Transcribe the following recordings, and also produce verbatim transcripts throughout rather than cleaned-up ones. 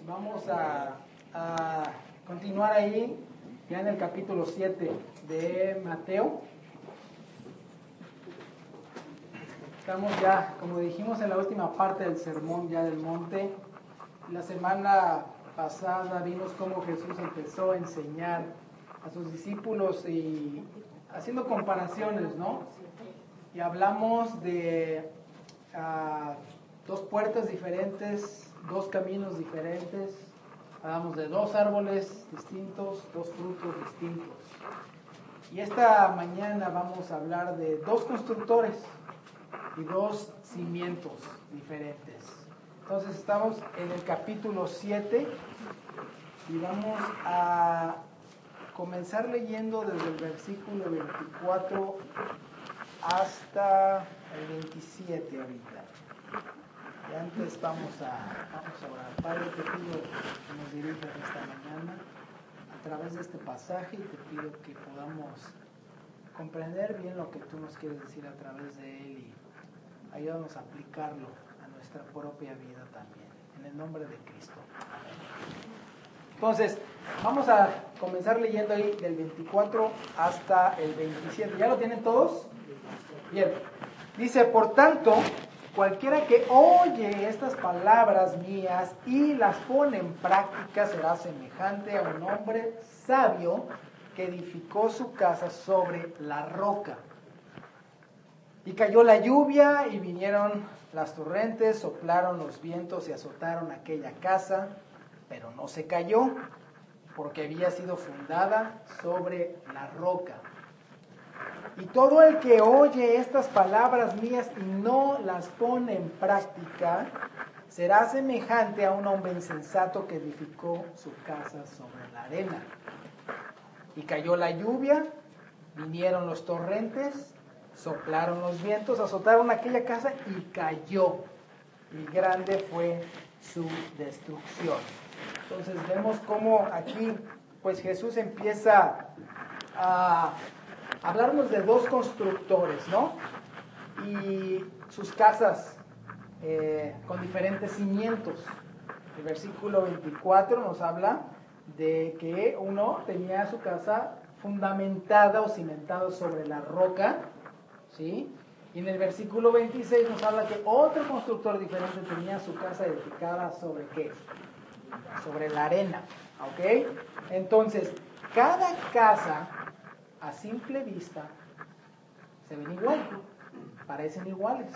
Vamos a, a continuar ahí, ya en el capítulo siete de Mateo. Estamos ya, como dijimos, en la última parte del sermón ya del monte. La semana pasada vimos cómo Jesús empezó a enseñar a sus discípulos y haciendo comparaciones, ¿no? Y hablamos de uh, dos puertas diferentes, dos caminos diferentes. Hablamos de dos árboles distintos, dos frutos distintos. Y esta mañana vamos a hablar de dos constructores y dos cimientos diferentes. Entonces estamos en el capítulo siete y vamos a comenzar leyendo desde el versículo veinticuatro hasta el veintisiete ahorita. Y antes vamos a, vamos a orar. Padre, te pido que nos dirijas esta mañana a través de este pasaje y te pido que podamos comprender bien lo que tú nos quieres decir a través de él y ayúdanos a aplicarlo a nuestra propia vida también. En el nombre de Cristo. Amén. Entonces, vamos a comenzar leyendo ahí del veinticuatro hasta el veintisiete. ¿Ya lo tienen todos? Bien. Dice, por tanto, cualquiera que oye estas palabras mías y las pone en práctica será semejante a un hombre sabio que edificó su casa sobre la roca. Y cayó la lluvia y vinieron las torrentes, soplaron los vientos y azotaron aquella casa, pero no se cayó, porque había sido fundada sobre la roca. Y todo el que oye estas palabras mías y no las pone en práctica, será semejante a un hombre insensato que edificó su casa sobre la arena. Y cayó la lluvia, vinieron los torrentes, soplaron los vientos, azotaron aquella casa y cayó. Y grande fue su destrucción. Entonces vemos cómo aquí pues Jesús empieza a hablarnos de dos constructores, ¿no? Y sus casas eh, con diferentes cimientos. El versículo veinticuatro nos habla de que uno tenía su casa fundamentada o cimentada sobre la roca, ¿sí? Y en el versículo veintiséis nos habla que otro constructor diferente tenía su casa edificada sobre ¿qué? Sobre la arena, ¿ok? Entonces, cada casa a simple vista se ven igual, parecen iguales,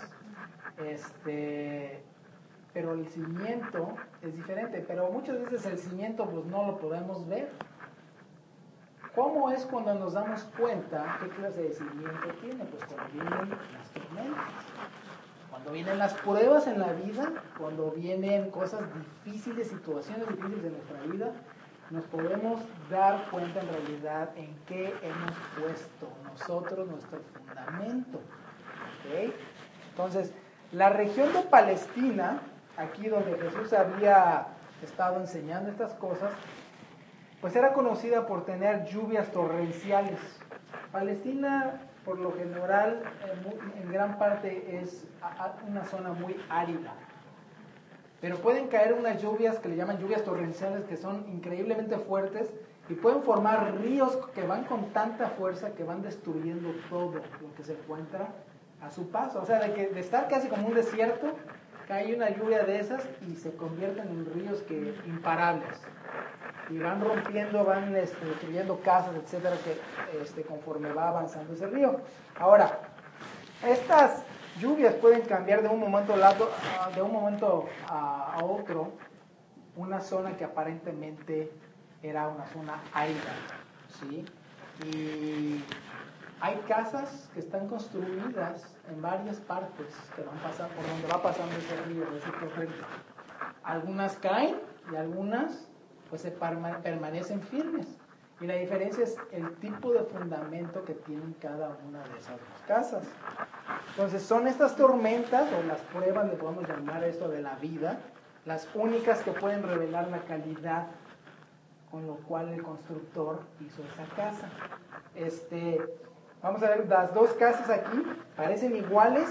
este, pero el cimiento es diferente, pero muchas veces el cimiento pues no lo podemos ver. ¿Cómo es cuando nos damos cuenta qué clase de cimiento tiene? Pues cuando vienen las tormentas, cuando vienen las pruebas en la vida, cuando vienen cosas difíciles, situaciones difíciles en nuestra vida, nos podemos dar cuenta en realidad en qué hemos puesto nosotros nuestro fundamento. ¿Okay? Entonces, la región de Palestina, aquí donde Jesús había estado enseñando estas cosas, pues era conocida por tener lluvias torrenciales. Palestina, por lo general, en gran parte es una zona muy árida. Pero pueden caer unas lluvias que le llaman lluvias torrenciales que son increíblemente fuertes y pueden formar ríos que van con tanta fuerza que van destruyendo todo lo que se encuentra a su paso. O sea, de, que, de estar casi como un desierto, cae una lluvia de esas y se convierten en ríos que imparables. Y van rompiendo, van este, destruyendo casas, etcétera, que este, conforme va avanzando ese río. Ahora, estas lluvias pueden cambiar de un momento, lado, de un momento a, a otro una zona que aparentemente era una zona árida, ¿sí? Y hay casas que están construidas en varias partes que van pasando, por donde va pasando ese río, ese torrente. Algunas caen y algunas pues se permanecen firmes. Y la diferencia es el tipo de fundamento que tienen cada una de esas dos casas. Entonces son estas tormentas o las pruebas, le podemos llamar esto de la vida, las únicas que pueden revelar la calidad con lo cual el constructor hizo esa casa. Este, vamos a ver, las dos casas aquí parecen iguales,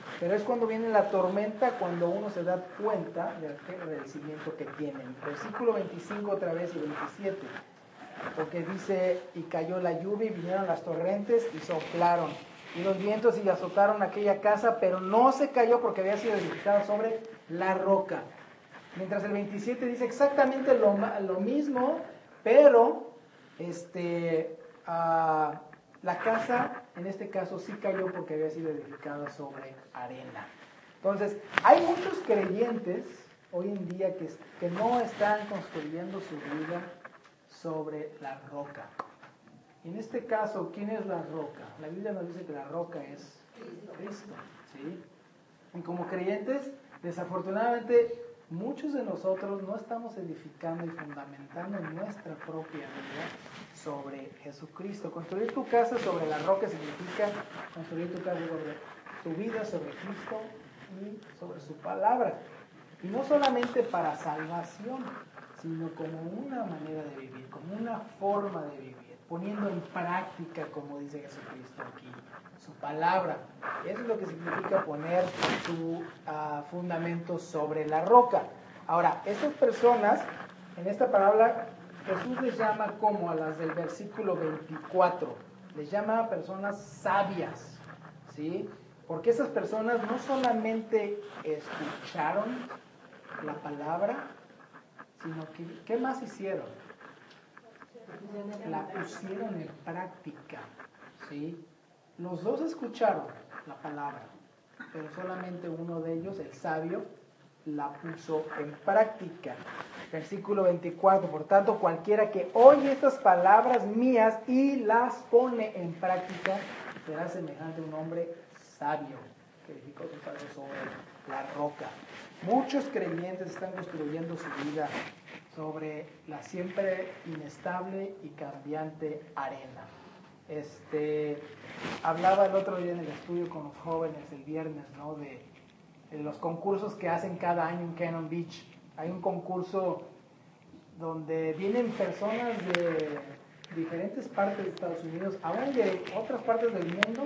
pero es cuando viene la tormenta cuando uno se da cuenta del agradecimiento que tiene. Versículo veinticinco otra vez y veintisiete, porque dice, y cayó la lluvia y vinieron las torrentes y soplaron, y los vientos y azotaron aquella casa, pero no se cayó porque había sido edificada sobre la roca. Mientras el veintisiete dice exactamente lo, lo mismo, pero este, uh, la casa en este caso sí cayó porque había sido edificada sobre arena. Entonces, hay muchos creyentes hoy en día que, que no están construyendo su vida sobre la roca. En este caso, ¿quién es la roca? La Biblia nos dice que la roca es Cristo, ¿sí? Y como creyentes, desafortunadamente, muchos de nosotros no estamos edificando y fundamentando nuestra propia vida sobre Jesucristo. Construir tu casa sobre la roca significa construir tu casa sobre tu vida, sobre Cristo y sobre su palabra. Y no solamente para salvación, sino como una manera de vivir, como una forma de vivir, poniendo en práctica, como dice Jesucristo aquí, su palabra. Eso es lo que significa poner tu uh, fundamento sobre la roca. Ahora, estas personas, en esta palabra, Jesús les llama como a las del versículo veinticuatro, les llama a personas sabias, ¿sí? Porque esas personas no solamente escucharon la palabra, sino que, ¿qué más hicieron? La pusieron en práctica, ¿sí? Los dos escucharon la palabra, pero solamente uno de ellos, el sabio, la puso en práctica. Versículo veinticuatro, por tanto, cualquiera que oye estas palabras mías y las pone en práctica, será semejante a un hombre sabio que edificó su casa sobre la roca. Muchos creyentes están construyendo su vida sobre la siempre inestable y cambiante arena. Este, hablaba el otro día en el estudio con los jóvenes el viernes, ¿no? de, de los concursos que hacen cada año en Cannon Beach. Hay un concurso donde vienen personas de diferentes partes de Estados Unidos, aún de otras partes del mundo,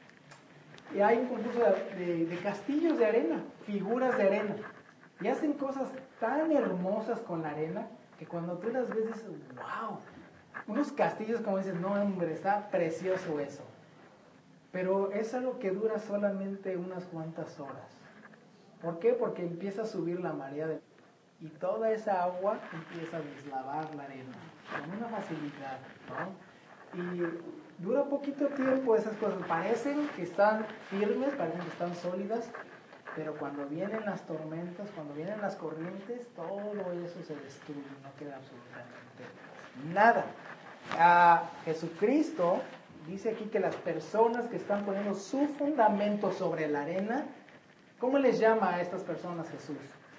y hay un concurso de, de, de castillos de arena, figuras de arena, y hacen cosas tan hermosas con la arena que cuando tú las ves dices, wow, unos castillos como dices, no hombre, está precioso eso, pero es algo que dura solamente unas cuantas horas. ¿Por qué? Porque empieza a subir la marea de... y toda esa agua empieza a deslavar la arena con una facilidad, ¿no? Y dura poquito tiempo esas cosas, parecen que están firmes, parecen que están sólidas, pero cuando vienen las tormentas, cuando vienen las corrientes, todo eso se destruye, no queda absolutamente nada. A Jesucristo dice aquí que las personas que están poniendo su fundamento sobre la arena, ¿cómo les llama a estas personas Jesús?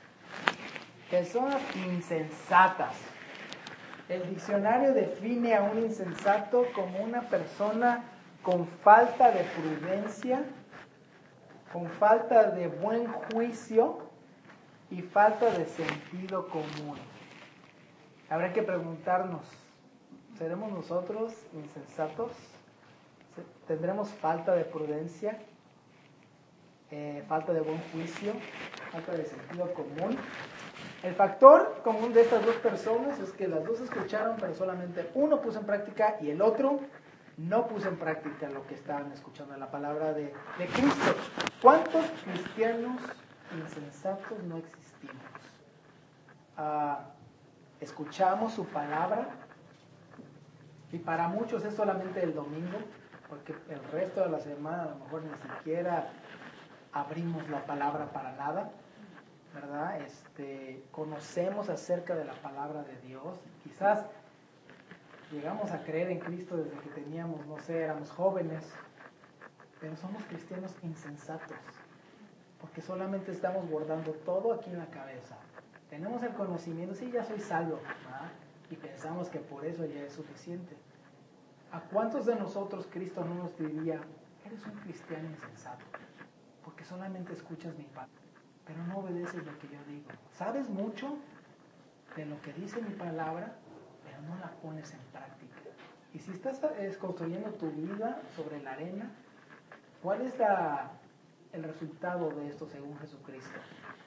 Personas insensatas. El diccionario define a un insensato como una persona con falta de prudencia, con falta de buen juicio y falta de sentido común. Habrá que preguntarnos, ¿seremos nosotros insensatos? ¿Tendremos falta de prudencia? Eh, falta de buen juicio, falta de sentido común. El factor común de estas dos personas es que las dos escucharon, pero solamente uno puso en práctica y el otro no puso en práctica lo que estaban escuchando, la palabra de, de Cristo. ¿Cuántos cristianos insensatos no existimos? Uh, escuchamos su palabra y para muchos es solamente el domingo, porque el resto de la semana a lo mejor ni siquiera abrimos la palabra para nada, ¿verdad? Este, conocemos acerca de la palabra de Dios, quizás llegamos a creer en Cristo desde que teníamos, no sé, éramos jóvenes, pero somos cristianos insensatos, porque solamente estamos guardando todo aquí en la cabeza. Tenemos el conocimiento, sí, ya soy salvo, ¿verdad? Y pensamos que por eso ya es suficiente. ¿A cuántos de nosotros Cristo no nos diría, eres un cristiano insensato, porque solamente escuchas mi palabra, pero no obedeces lo que yo digo? Sabes mucho de lo que dice mi palabra, pero no la pones en práctica. Y si estás construyendo tu vida sobre la arena, ¿cuál es la, el resultado de esto según Jesucristo?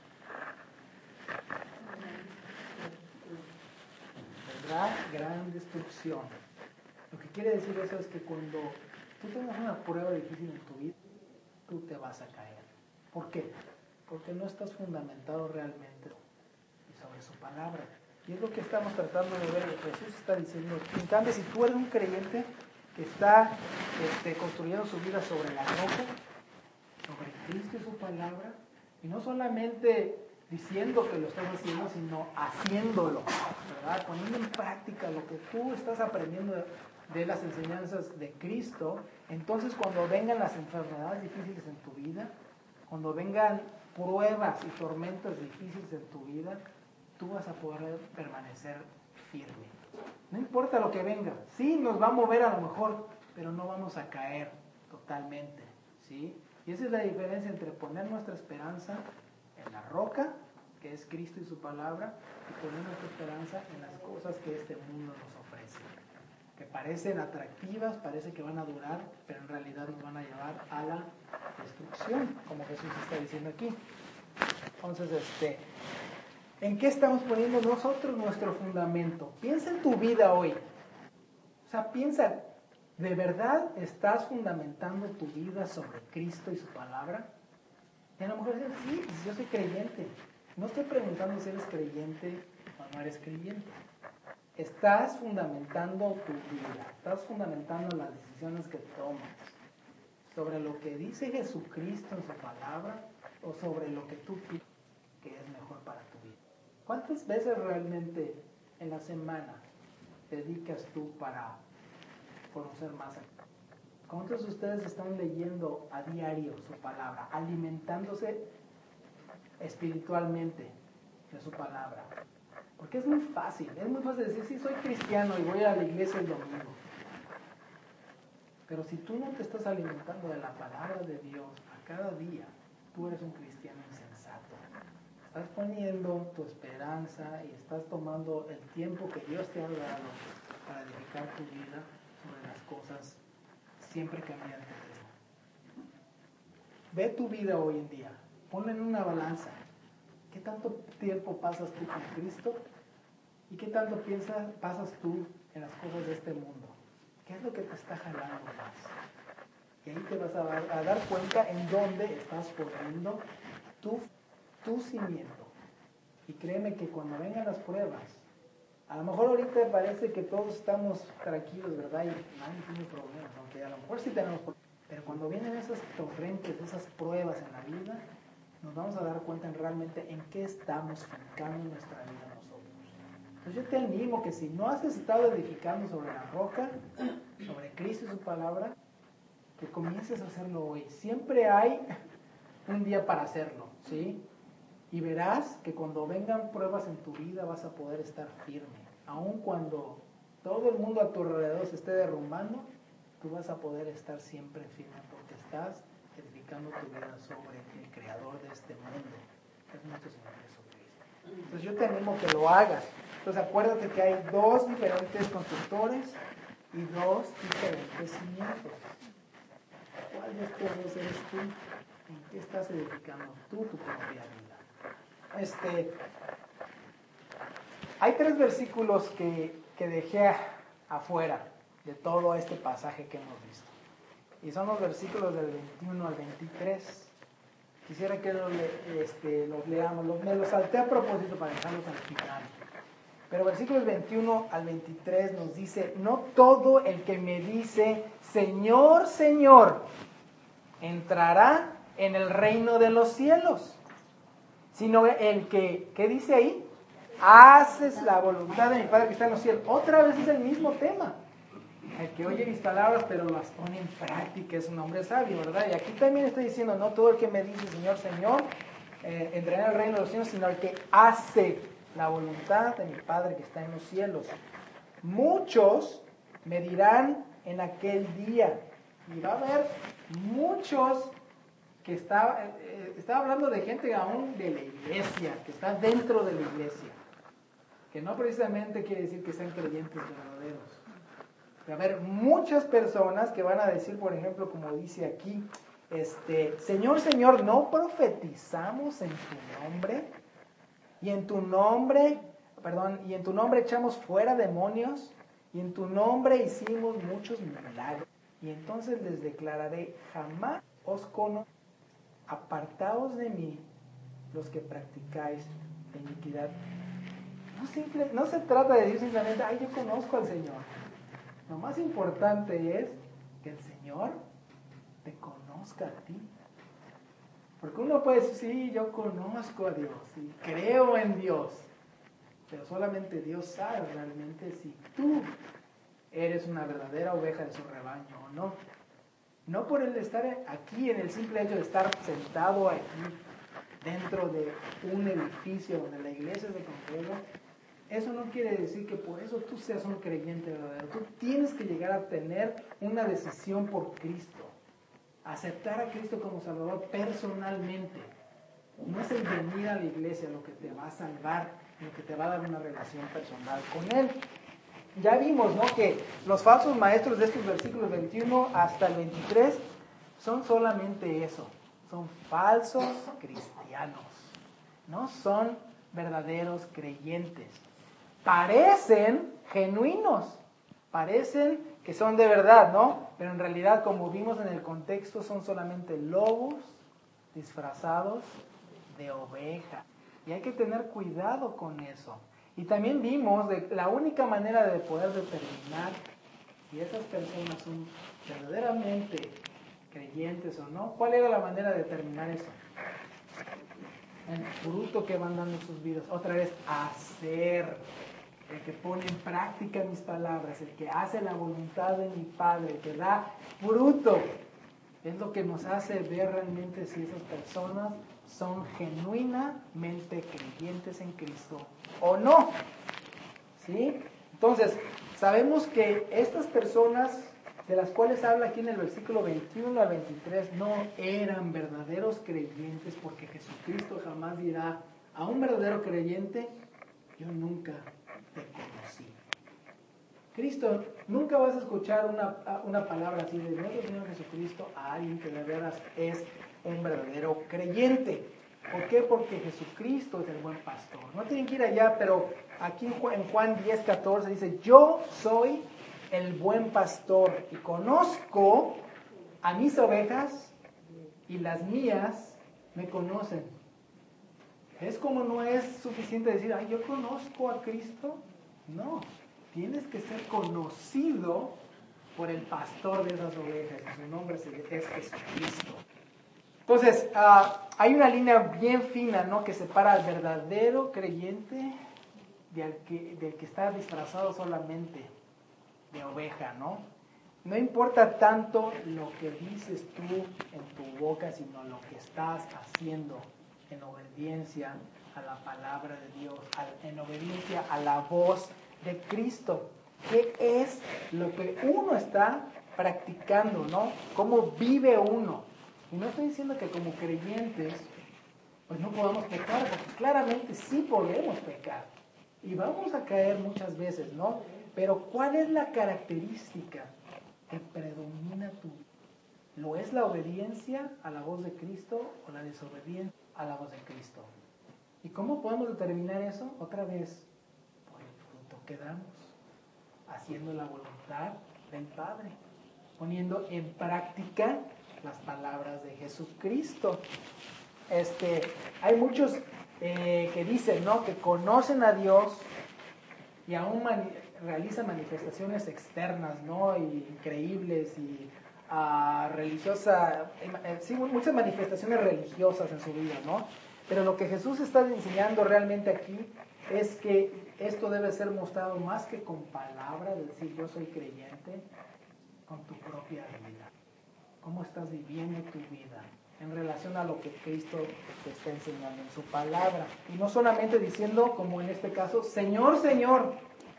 Tendrá gran destrucción. Lo que quiere decir eso es que cuando tú tengas una prueba difícil en tu vida, tú te vas a caer. ¿Por qué? Porque no estás fundamentado realmente sobre su palabra. Y es lo que estamos tratando de ver. Jesús está diciendo, en cambio, si tú eres un creyente que está este, construyendo su vida sobre la roca, sobre Cristo y su palabra, y no solamente diciendo que lo estás haciendo, sino haciéndolo, ¿verdad? Poniendo en práctica lo que tú estás aprendiendo de, de las enseñanzas de Cristo, entonces cuando vengan las enfermedades difíciles en tu vida, cuando vengan pruebas y tormentas difíciles en tu vida, tú vas a poder permanecer firme. No importa lo que venga, sí nos va a mover a lo mejor, pero no vamos a caer totalmente, ¿sí? Y esa es la diferencia entre poner nuestra esperanza en la roca, que es Cristo y su palabra, y poner nuestra esperanza en las cosas que este mundo nos ofrece, que parecen atractivas, parece que van a durar, pero en realidad nos van a llevar a la destrucción, como Jesús está diciendo aquí. Entonces, este, ¿en qué estamos poniendo nosotros nuestro fundamento? Piensa en tu vida hoy. O sea, piensa, ¿de verdad estás fundamentando tu vida sobre Cristo y su palabra? Y a lo mejor dices, sí, pues yo soy creyente. No estoy preguntando si eres creyente o no eres creyente. Estás fundamentando tu vida, estás fundamentando las decisiones que tomas sobre lo que dice Jesucristo en su palabra o sobre lo que tú piensas que es mejor para tu vida. ¿Cuántas veces realmente en la semana dedicas tú para conocer más a Cristo? ¿Cuántos de ustedes están leyendo a diario su palabra, alimentándose espiritualmente de su palabra? Porque es muy fácil, es muy fácil decir, sí, soy cristiano y voy a la iglesia el domingo. Pero si tú no te estás alimentando de la palabra de Dios a cada día, tú eres un cristiano insensato. Estás poniendo tu esperanza y estás tomando el tiempo que Dios te ha dado para dedicar tu vida sobre las cosas siempre cambiantes. Ve tu vida hoy en día, ponla en una balanza. ¿Qué tanto tiempo pasas tú con Cristo? ¿Y qué tanto piensas, pasas tú en las cosas de este mundo? ¿Qué es lo que te está jalando más? Y ahí te vas a dar, a dar cuenta en dónde estás poniendo tu, tu cimiento. Y créeme que cuando vengan las pruebas, a lo mejor ahorita parece que todos estamos tranquilos, ¿verdad? Y nadie tiene problemas, aunque a lo mejor sí tenemos problemas. Pero cuando vienen esas torrentes, esas pruebas en la vida, nos vamos a dar cuenta en realmente en qué estamos fincando nuestra vida nosotros. Entonces yo te animo que si no has estado edificando sobre la roca, sobre Cristo y su palabra, que comiences a hacerlo hoy. Siempre hay un día para hacerlo, ¿sí? Y verás que cuando vengan pruebas en tu vida vas a poder estar firme. Aun cuando todo el mundo a tu alrededor se esté derrumbando, tú vas a poder estar siempre firme porque estás edificando tu vida sobre el creador de este mundo, que es nuestro Señor Jesucristo. Entonces yo te animo que lo hagas. Entonces acuérdate que hay dos diferentes constructores y dos diferentes cimientos. ¿Cuál de estos dos eres tú? ¿En qué estás edificando tú tu propia vida? Este, hay tres versículos que, que dejé afuera de todo este pasaje que hemos visto. Y son los versículos del veintiuno al veintitrés. Quisiera que los, este, los leamos. Los, me los salté a propósito para dejarlos al final. Pero versículos veintiuno al veintitrés nos dice, no todo el que me dice, Señor, Señor, entrará en el reino de los cielos, sino el que, ¿qué dice ahí? Haces la voluntad de mi Padre que está en los cielos. Otra vez es el mismo tema. El que oye mis palabras pero las pone en práctica es un hombre sabio, ¿verdad? Y aquí también estoy diciendo, no todo el que me dice Señor, Señor, eh, entrará en el reino de los cielos, sino el que hace la voluntad de mi Padre que está en los cielos. Muchos me dirán en aquel día, y va a haber muchos que está, eh, estaba hablando de gente aún de la iglesia, que está dentro de la iglesia, que no precisamente quiere decir que sean creyentes verdaderos. Va a haber muchas personas que van a decir, por ejemplo, como dice aquí, este, Señor, Señor, ¿no profetizamos en tu nombre? Y en tu nombre, perdón, y en tu nombre echamos fuera demonios, y en tu nombre hicimos muchos milagros. Y entonces les declararé, jamás os conozco, apartaos de mí, los que practicáis la iniquidad. No, simple, no se trata de decir simplemente, ay, yo conozco al Señor. Lo más importante es que el Señor te conozca a ti. Porque uno puede decir, sí, yo conozco a Dios y creo en Dios, pero solamente Dios sabe realmente si tú eres una verdadera oveja de su rebaño o no. No por el estar aquí, en el simple hecho de estar sentado aquí, dentro de un edificio donde la iglesia se congrega, eso no quiere decir que por eso tú seas un creyente verdadero. Tú tienes que llegar a tener una decisión por Cristo. Aceptar a Cristo como Salvador personalmente. No es el venir a la iglesia lo que te va a salvar, lo que te va a dar una relación personal con Él. Ya vimos, ¿no?, que los falsos maestros de estos versículos veintiuno hasta el veintitrés son solamente eso. Son falsos cristianos. No son verdaderos creyentes. Parecen genuinos. Parecen que son de verdad, ¿no? Pero en realidad, como vimos en el contexto, son solamente lobos disfrazados de oveja. Y hay que tener cuidado con eso. Y también vimos de la única manera de poder determinar si esas personas son verdaderamente creyentes o no. ¿Cuál era la manera de determinar eso? El fruto que van dando en sus vidas. Otra vez, hacer. El que pone en práctica mis palabras, el que hace la voluntad de mi Padre, el que da fruto, es lo que nos hace ver realmente si esas personas son genuinamente creyentes en Cristo o no. ¿Sí? Entonces, sabemos que estas personas de las cuales habla aquí en el versículo veintiuno al veintitrés no eran verdaderos creyentes, porque Jesucristo jamás dirá a un verdadero creyente, yo nunca te conocí. Cristo, nunca vas a escuchar una, una palabra así de nuestro Señor Jesucristo a alguien que de veras es un verdadero creyente. ¿Por qué? Porque Jesucristo es el buen pastor. No tienen que ir allá, pero aquí en Juan diez, catorce dice, yo soy el buen pastor y conozco a mis ovejas y las mías me conocen. ¿Es como no es suficiente decir, ay, yo conozco a Cristo? No, tienes que ser conocido por el pastor de esas ovejas, y su nombre es Jesucristo. Entonces, uh, hay una línea bien fina, ¿no?, que separa al verdadero creyente del que, del que está disfrazado solamente de oveja, ¿no? No importa tanto lo que dices tú en tu boca, sino lo que estás haciendo en obediencia a la palabra de Dios, en obediencia a la voz de Cristo. ¿Qué es lo que uno está practicando, no? ¿Cómo vive uno? Y no estoy diciendo que como creyentes pues no podamos pecar, porque claramente sí podemos pecar. Y vamos a caer muchas veces, ¿no? Pero ¿cuál es la característica que predomina tu vida? ¿Lo es la obediencia a la voz de Cristo o la desobediencia a la voz de Cristo? ¿Y cómo podemos determinar eso? Otra vez, por el fruto que damos, haciendo la voluntad del Padre, poniendo en práctica las palabras de Jesucristo. Este, hay muchos eh, que dicen, ¿no?, que conocen a Dios y aún mani- realizan manifestaciones externas, ¿no?, y increíbles y uh, religiosas, eh, sí, muchas manifestaciones religiosas en su vida, ¿no? Pero lo que Jesús está enseñando realmente aquí es que esto debe ser mostrado más que con palabras, de decir yo soy creyente, con tu propia vida. ¿Cómo estás viviendo tu vida en relación a lo que Cristo te está enseñando en su palabra? Y no solamente diciendo, como en este caso, Señor, Señor.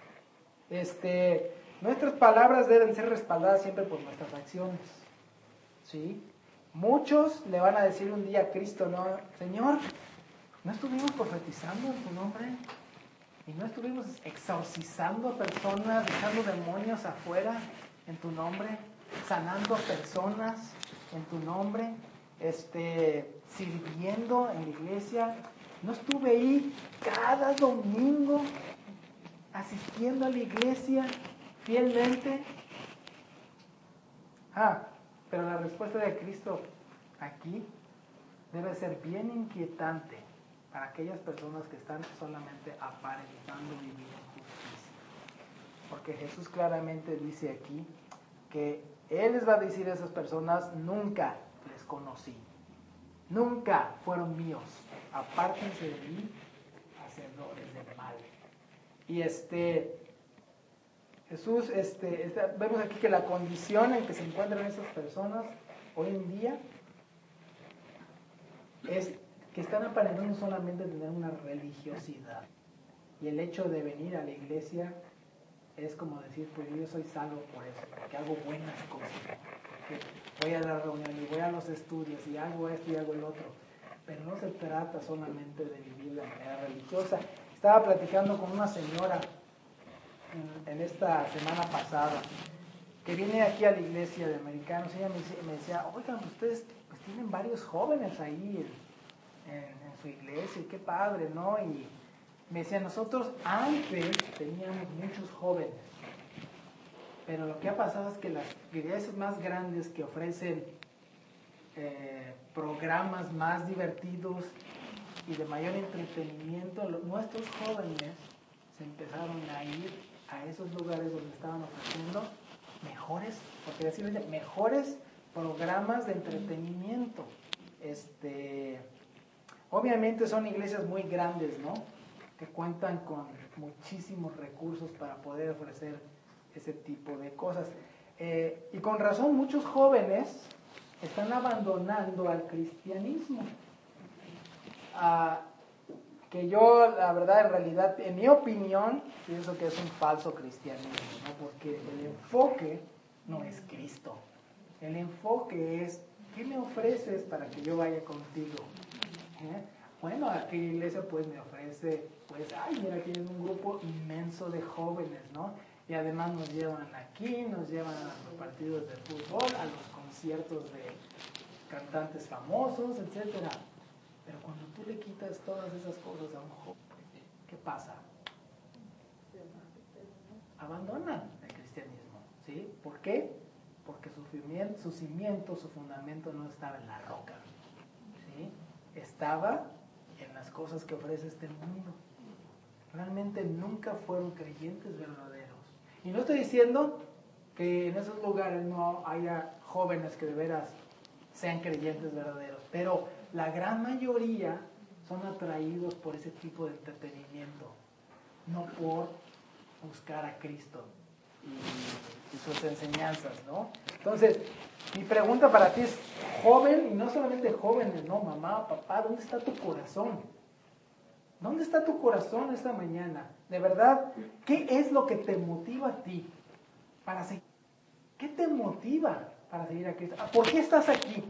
Este, nuestras palabras deben ser respaldadas siempre por nuestras acciones. ¿Sí? Muchos le van a decir un día a Cristo, no, Señor, ¿no estuvimos profetizando en tu nombre? ¿Y no estuvimos exorcizando a personas, echando demonios afuera en tu nombre? ¿Sanando a personas? en tu nombre, este, sirviendo en la iglesia. No estuve ahí cada domingo asistiendo a la iglesia fielmente. Ah, pero la respuesta de Cristo aquí debe ser bien inquietante para aquellas personas que están solamente aparentando vivir en justicia. Porque Jesús claramente dice aquí que Él les va a decir a esas personas: nunca les conocí, nunca fueron míos, apártense de mí, hacedores del mal. Y este, Jesús, este, este, vemos aquí que la condición en que se encuentran esas personas hoy en día es que están aparentando solamente tener una religiosidad. Y el hecho de venir a la iglesia es como decir: pues yo soy salvo por eso, porque hago buenas cosas, porque voy a la reunión y voy a los estudios y hago esto y hago el otro. Pero no se trata solamente de vivir de manera religiosa. Estaba platicando con una señora en, en esta semana pasada que viene aquí a la iglesia de americanos. Ella me decía, me decía oigan, ustedes pues tienen varios jóvenes ahí en, en, en su iglesia, y qué padre, ¿no? Y me decía: nosotros antes teníamos muchos jóvenes, pero lo que ha pasado es que las iglesias más grandes que ofrecen eh, programas más divertidos y de mayor entretenimiento, los, nuestros jóvenes se empezaron a ir a esos lugares donde estaban ofreciendo mejores, porque decirles, mejores programas de entretenimiento. Este, obviamente son iglesias muy grandes, ¿no?, que cuentan con muchísimos recursos para poder ofrecer ese tipo de cosas. Eh, y con razón muchos jóvenes están abandonando al cristianismo. Ah, que yo, la verdad, en realidad, en mi opinión, pienso que es un falso cristianismo, ¿no? Porque el enfoque no es Cristo. El enfoque es: ¿qué me ofreces para que yo vaya contigo? ¿Eh? Bueno, aquí la iglesia pues me ofrece, pues, ay, mira, aquí hay un grupo inmenso de jóvenes, ¿no? Y además nos llevan aquí, nos llevan a los partidos de fútbol, a los conciertos de cantantes famosos, etcétera. Pero cuando tú le quitas todas esas cosas a un joven, ¿qué pasa? Abandonan el cristianismo, ¿sí? ¿Por qué? Porque su cimiento, su cimiento, su fundamento no estaba en la roca, ¿sí? Estaba en las cosas que ofrece este mundo. Realmente nunca fueron creyentes verdaderos. Y no estoy diciendo que en esos lugares no haya jóvenes que de veras sean creyentes verdaderos, pero la gran mayoría son atraídos por ese tipo de entretenimiento, no por buscar a Cristo y, y sus enseñanzas, ¿no? Entonces, mi pregunta para ti es, joven, y no solamente jóvenes, ¿no? Mamá, papá, ¿dónde está tu corazón? ¿Dónde está tu corazón esta mañana? De verdad, ¿qué es lo que te motiva a ti para seguir? ¿Qué te motiva para seguir a Cristo? ¿Por qué estás aquí?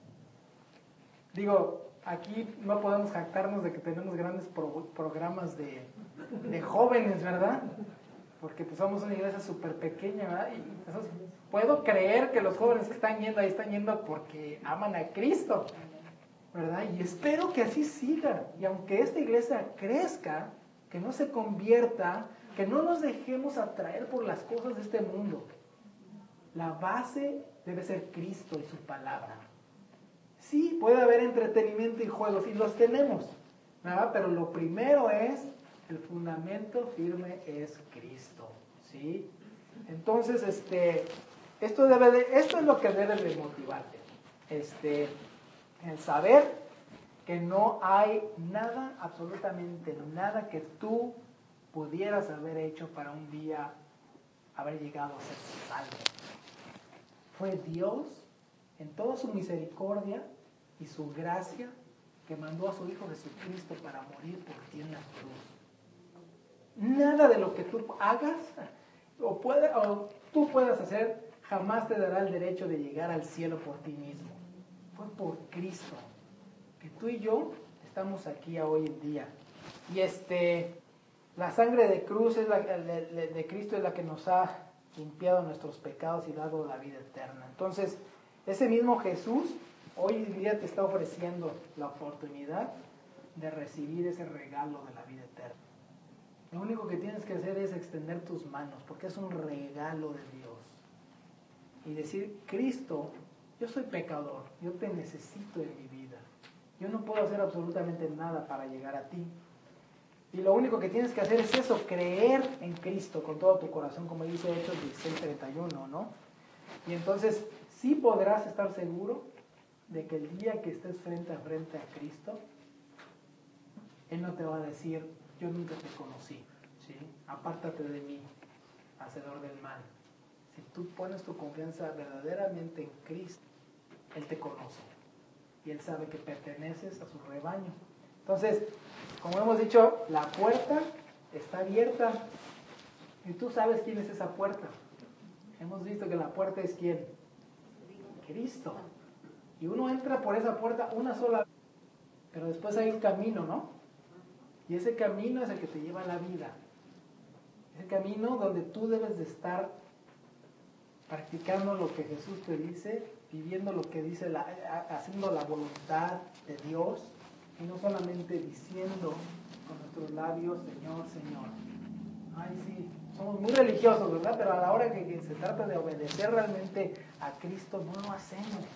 Digo, aquí no podemos jactarnos de que tenemos grandes pro- programas de, de jóvenes, ¿verdad? Porque pues somos una iglesia súper pequeña, ¿verdad? Y entonces puedo creer que los jóvenes que están yendo ahí están yendo porque aman a Cristo, ¿verdad? Y espero que así siga. Y aunque esta iglesia crezca, que no se convierta, que no nos dejemos atraer por las cosas de este mundo. La base debe ser Cristo y su palabra. Sí, puede haber entretenimiento y juegos, y los tenemos, ¿verdad? Pero lo primero es, el fundamento firme es Cristo, ¿sí? Entonces, este, esto, debe de, esto es lo que debe de motivarte, este, el saber que no hay nada, absolutamente nada que tú pudieras haber hecho para un día haber llegado a ser salvo. Fue Dios, en toda su misericordia y su gracia, que mandó a su Hijo Jesucristo para morir por ti en la cruz. Nada de lo que tú hagas o, pueda, o tú puedas hacer jamás te dará el derecho de llegar al cielo por ti mismo. Fue por Cristo que tú y yo estamos aquí hoy en día. Y este, la sangre de cruz es la, de, de, de Cristo es la que nos ha limpiado nuestros pecados y dado la vida eterna. Entonces, Ese mismo Jesús hoy en día te está ofreciendo la oportunidad de recibir ese regalo de la vida eterna. Lo único que tienes que hacer es extender tus manos, porque es un regalo de Dios. Y decir, Cristo, yo soy pecador, yo te necesito en mi vida. Yo no puedo hacer absolutamente nada para llegar a ti. Y lo único que tienes que hacer es eso, creer en Cristo con todo tu corazón, como dice Hechos dieciséis treinta y uno, ¿no? Y entonces sí podrás estar seguro de que el día que estés frente a frente a Cristo, Él no te va a decir, yo nunca te conocí, ¿sí? Apártate de mí, hacedor del mal. Si tú pones tu confianza verdaderamente en Cristo, Él te conoce y Él sabe que perteneces a su rebaño. Entonces, como hemos dicho, la puerta está abierta y tú sabes quién es esa puerta. Hemos visto que la puerta es ¿quién? Cristo. Y uno entra por esa puerta una sola vez, pero después hay un camino, ¿no? Y ese camino es el que te lleva a la vida. Ese camino donde tú debes de estar practicando lo que Jesús te dice, viviendo lo que dice, la, haciendo la voluntad de Dios, y no solamente diciendo con nuestros labios, Señor, Señor. Ay, sí, somos muy religiosos, ¿verdad? Pero a la hora que, que se trata de obedecer realmente a Cristo, no lo hacemos.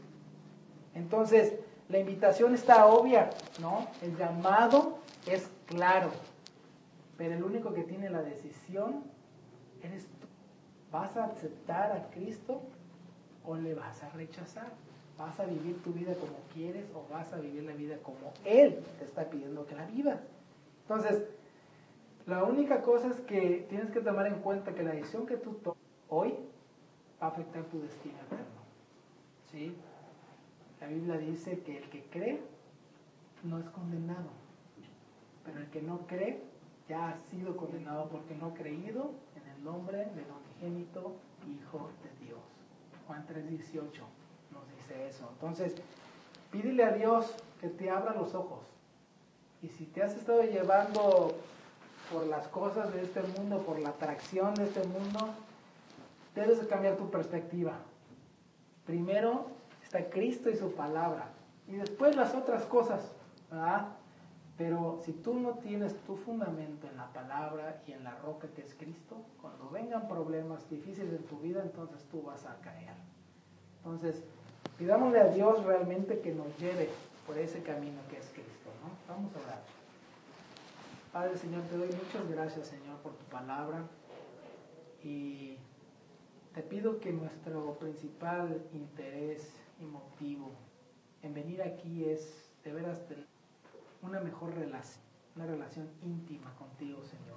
Entonces, la invitación está obvia, ¿no? El llamado es claro, pero el único que tiene la decisión eres tú. ¿Vas a aceptar a Cristo o le vas a rechazar? ¿Vas a vivir tu vida como quieres o vas a vivir la vida como Él te está pidiendo que la vivas? Entonces, la única cosa es que tienes que tomar en cuenta que la decisión que tú tomas hoy va a afectar tu destino eterno. ¿Sí? La Biblia dice que el que cree no es condenado, pero el que no cree ya ha sido condenado porque no ha creído en el nombre del unigénito Hijo de Dios. Juan tres dieciocho nos dice eso. Entonces, pídele a Dios que te abra los ojos. Y si te has estado llevando por las cosas de este mundo, por la atracción de este mundo, debes de cambiar tu perspectiva. Primero está Cristo y su palabra, y después las otras cosas, ¿verdad? Pero si tú no tienes tu fundamento en la palabra y en la roca que es Cristo, cuando vengan problemas difíciles en tu vida, entonces tú vas a caer. Entonces, pidámosle a Dios realmente que nos lleve por ese camino que es Cristo, ¿no? Vamos a orar. Padre, Señor, te doy muchas gracias, Señor, por tu palabra, y te pido que nuestro principal interés y motivo en venir aquí es de veras tener una mejor relación, una relación íntima contigo, Señor.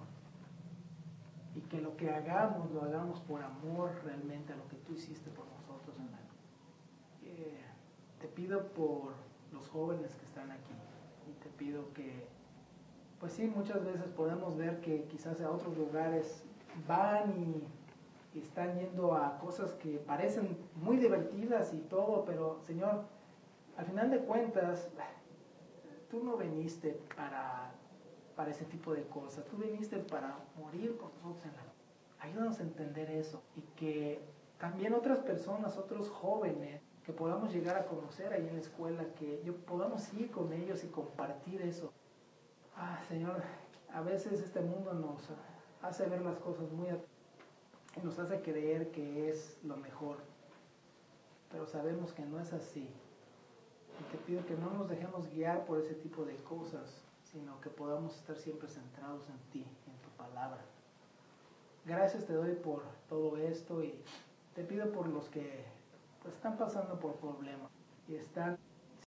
Y que lo que hagamos, lo hagamos por amor realmente a lo que tú hiciste por nosotros en la eh, Te pido por los jóvenes que están aquí, y te pido que, pues sí, muchas veces podemos ver que quizás a otros lugares van y, y están yendo a cosas que parecen muy divertidas y todo, pero Señor, al final de cuentas, tú no viniste para, para ese tipo de cosas, tú viniste para morir por nosotros en la cruz. Ayúdanos a entender eso, y que también otras personas, otros jóvenes, que podamos llegar a conocer ahí en la escuela, que yo podamos ir con ellos y compartir eso. Ah, Señor, a veces este mundo nos hace ver las cosas muy at- y nos hace creer que es lo mejor, pero sabemos que no es así. Y te pido que no nos dejemos guiar por ese tipo de cosas, sino que podamos estar siempre centrados en ti, en tu palabra. Gracias te doy por todo esto, y te pido por los que pues, están pasando por problemas y están